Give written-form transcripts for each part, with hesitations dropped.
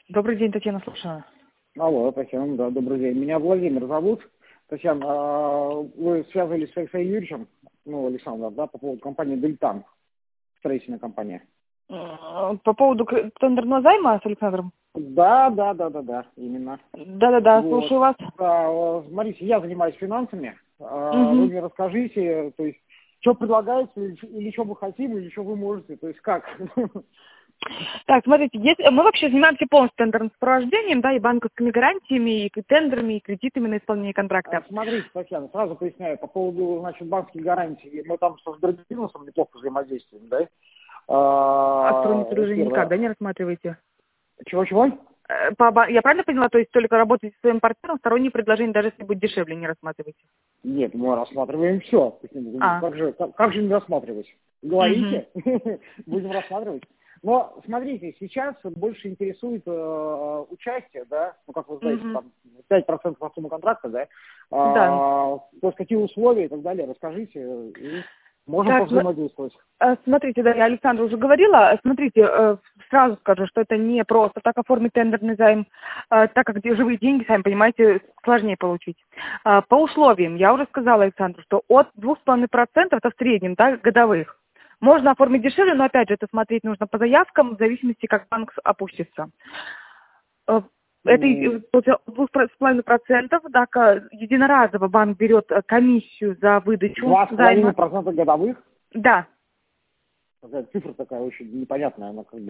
Добрый день, Татьяна, слушаю. Алло, Татьяна, да, добрый день. Меня Владимир зовут. Татьяна, вы связывались с Алексеем Юрьевичем, Александром, да, по поводу компании «Дельтан», строительная компания. По поводу тендерного займа с Александром? Да, именно. Да, Вот. слушаю вас. Смотрите, я занимаюсь финансами. Вы Мгм. мне расскажите, то есть, что предлагаете, или что вы хотите, или что вы можете, то есть как? Так, смотрите, мы вообще занимаемся полностью тендерным сопровождением, да, и банковскими гарантиями, и тендерами, и кредитами на исполнение контракта. Смотрите, Татьяна, сразу поясняю, по поводу, значит, банковских гарантий. Мы там со Сбербизнесом неплохо взаимодействуем, да? А сторонние предложения никак, Первое. да, не рассматриваете? Чего-чего? Я правильно поняла, то есть только работаете со своим партнером, сторонние предложения, даже если будет дешевле, не рассматриваете? Нет, мы рассматриваем все. А. Как же не рассматривать? Угу. Говорите, будем рассматривать. Но смотрите, сейчас больше интересует участие, да, ну как вы знаете, Угу. там 5% от суммы контракта, да, Да. то есть какие условия и так далее, расскажите, и можем Так, повзаимодействовать. смотрите, да, я Александру уже говорила. Смотрите, сразу скажу, что это не просто так оформить тендерный займ, так как живые деньги, сами понимаете, сложнее получить. По условиям, я уже сказала Александру, что от 2,5% это в среднем, да, годовых. Можно оформить дешевле, но опять же это смотреть нужно по заявкам, в зависимости, как банк опустится. Это М, 2,5%, так, единоразово банк берет комиссию за выдачу займа. 2,5% годовых. Да. Какая цифра такая очень непонятная, она как бы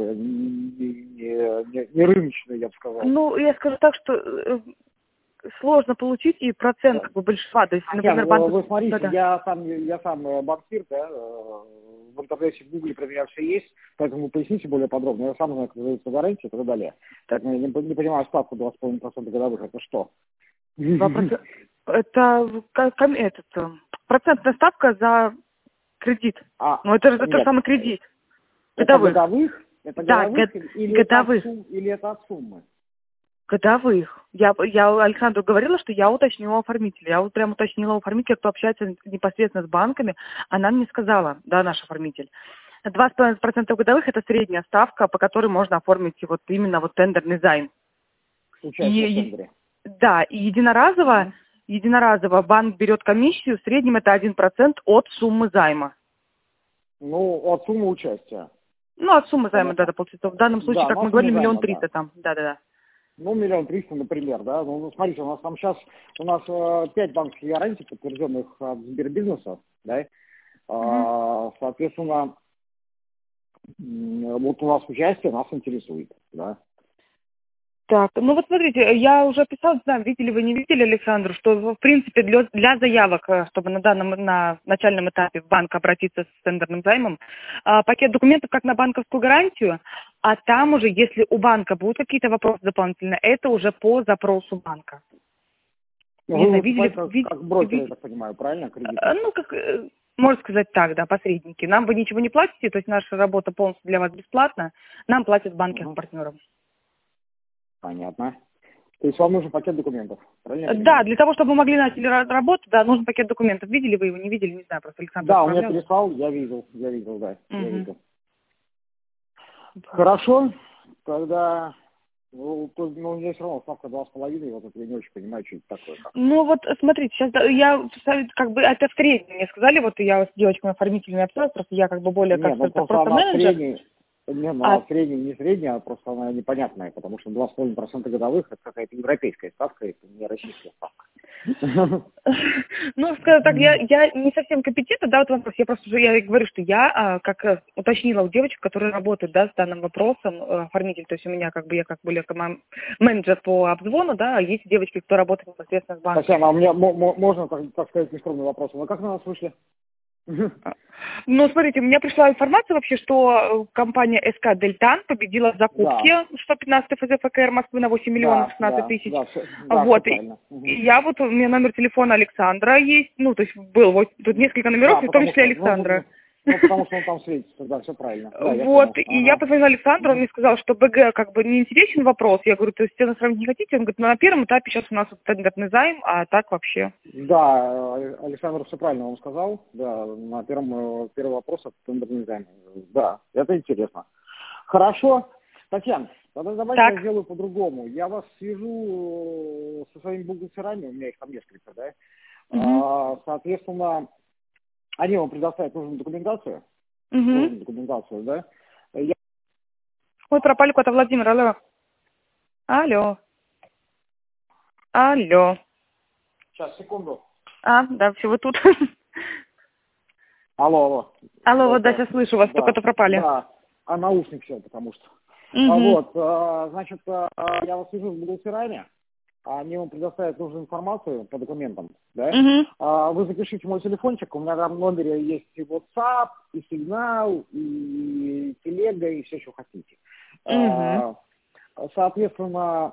не рыночная, я бы сказал. Ну, я скажу так, что сложно получить и процент как бы большинства. То есть, Татьяна, например, банк... вы смотрите, Да-да. я сам банкир, да, в интернете, в Гугле про меня все есть, поэтому вы поясните более подробно. Я сам знаю, как называется гарантия и так далее. Поэтому я не понимаю ставку 2,5% годовых, это что? 2%. Это процентная ставка за кредит. Ну, это же тот же Нет, самый кредит. это Годовых. годовых? Это Да, годовых годовых. или это от суммы? Годовых. Я Александру говорила, что я уточню у оформителя. Я вот прям уточнила у оформителя, кто общается непосредственно с банками. Она мне сказала, да, наш оформитель. 2,5% годовых – это средняя ставка, по которой можно оформить вот именно вот тендерный займ. Участие в тендере. Да, и единоразово банк берет комиссию, в среднем это 1% от суммы займа. Ну, от суммы участия. Ну, от суммы займа, да, Понятно. это получится. В данном случае, Да, как ну, мы от суммы говорили, 1 займа, да. 300 000 там. Да. Ну, 1,3 миллиона, например, да. Ну, смотрите, у нас там сейчас, 5 банковских гарантий, подтвержденных от Сбербизнеса, да. Мгм. Соответственно, вот у нас участие нас интересует, да. Так, ну вот смотрите, я уже писала, не знаю, видели вы, не видели, Александр, что, в принципе, для заявок, чтобы на начальном этапе в банк обратиться с тендерным займом, пакет документов как на банковскую гарантию, а там уже, если у банка будут какие-то вопросы дополнительные, это уже по запросу банка. Ну, Не вы знаю, выступаете как брокер, я так понимаю, правильно, кредитный? ну, как, можно сказать так, да, посредники. Нам вы ничего не платите, то есть наша работа полностью для вас бесплатна, нам платят банки Угу. партнерам. Понятно. То есть вам нужен пакет документов, правильно я Да, понимаю? для того, чтобы мы могли начали работать, да, нужен пакет документов. Видели вы его, не видели, не знаю, просто Александр Да, он меня отправлял. переслал, я видел, да, я Мгм. видел. Хорошо, тогда, у меня все равно ставка 2,5, вот это я не очень понимаю, что это такое. Ну вот, смотрите, сейчас как бы это в среднем мне сказали, вот я с девочками-оформителями общалась, просто я как бы более, как Нет, ну сказать, просто просто она менеджер, средняя, не, ну, а она средняя, не средняя, а просто она непонятная, потому что 2,5% годовых это какая-то европейская ставка, это не российская ставка. ну, скажем так, я не совсем компетентна, да, вот вопрос. Я просто уже я говорю, что я уточнила у девочек, которые работают, да, с данным вопросом, оформитель, то есть у меня как бы я как более менеджер по обзвону, да, а есть девочки, кто работает непосредственно с банком. Татьяна, а мне можно, так сказать, нескромный вопрос. Вы как на нас вышли? Ну, смотрите, у меня пришла информация вообще, что компания СК «Дельтан» победила в Да, закупке 115 ФЗ ФКР Москвы на 8 миллионов 16 тысяч. все Вот, правильно. и я вот, у меня номер телефона Александра есть, ну, то есть был, вот тут несколько номеров, Да, и в том потому числе что, Александра. потому что он там светится, да, все правильно. Да, я Вот, понял. и я Ага. позвонила Александру, он мне сказал, что БГ как бы не интересен вопрос. Я говорю, то есть цены сравнить не хотите? Он говорит, ну, на первом этапе сейчас у нас вот тендерный займ, а так вообще. Да, Александр все правильно вам сказал. Да, на первый вопрос от тендерный займ. Да, это интересно. Хорошо. Татьяна, тогда давайте Так. я сделаю по-другому. Я вас свяжу со своими бухгалтерами, у меня их там несколько, да? Угу. Соответственно, они вам предоставят нужную документацию, Угу. да? Ой, пропали куда-то, Владимир, алло. Алло. Алло. Сейчас, секунду. Да, все, вы тут. Алло. Алло, вот да, сейчас слышу вас, только-то пропали. Да, наушник все, потому что. Угу. Значит, я вас свяжу с бухгалтерами, они вам предоставят нужную информацию по документам, да? Угу. Вы запишите мой телефончик, у меня там в номере есть и WhatsApp, и Сигнал, и Телега, и все, что хотите. Угу. Соответственно,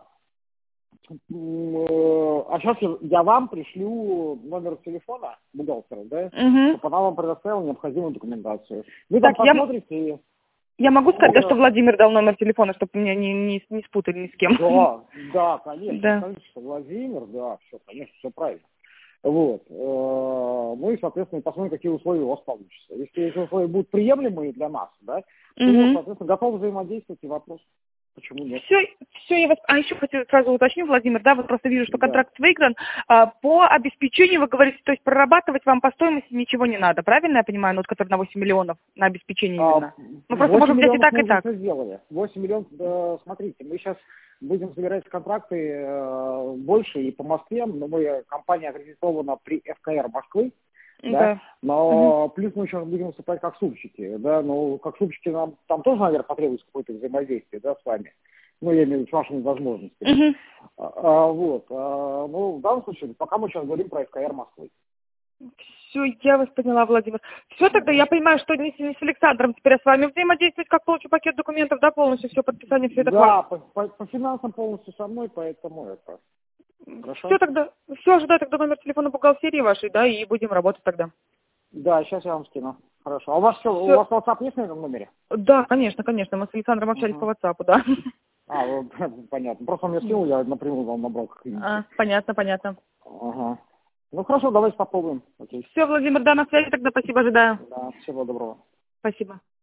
сейчас я вам пришлю номер телефона бухгалтера, да, Угу. чтобы она вам предоставила необходимую документацию. Вы там Так, посмотрите и... я могу сказать, да, что Владимир дал номер телефона, чтобы меня не спутали ни с кем. Да, конечно, Да. скажите, что Владимир, да, все, конечно, все правильно. Вот. Ну и, соответственно, посмотрим, какие условия у вас получатся. Если эти условия будут приемлемые для нас, да, то, соответственно, готовы взаимодействовать и вопрос. Почему нет? Все, я вас... еще хотела сразу уточнить, Владимир, да, вот просто вижу, что Да. контракт выигран. По обеспечению, вы говорите, то есть прорабатывать вам по стоимости ничего не надо, правильно я понимаю, ну, вот, который на 8 миллионов на обеспечение именно? Ну, просто можем взять и так, и так. Мы сделали. 8 миллионов, смотрите, мы сейчас будем собирать контракты больше и по Москве, но компания аккредитована при ФКР Москвы. Да? Но плюс мы еще будем выступать как супчики, да, но как супчики нам там тоже, наверное, потребуется какое-то взаимодействие, да, с вами. Ну, я имею в виду с вашими возможностями. Ну, в данном случае, пока мы сейчас говорим про ФКР Москвы. Все, я вас поняла, Владимир. Все, тогда я понимаю, что не с Александром теперь я с вами взаимодействовать, как получу пакет документов, да, полностью все, подписание, все это Да, по финансам полностью со мной, поэтому это... Хорошо? Все тогда, все, ожидаю тогда номер телефона бухгалтерии вашей, да, и будем работать тогда. Да, сейчас я вам скину. Хорошо. А у вас у вас WhatsApp есть на этом номере? Да, конечно. Мы с Александром общались по WhatsApp, да. Понятно. Просто он мне скинул, я напрямую вам набрал. Понятно. Ага. Ну хорошо, давайте попробуем. Окей. Все, Владимир, да, на связи тогда, спасибо, ожидаю. Да, всего доброго. Спасибо.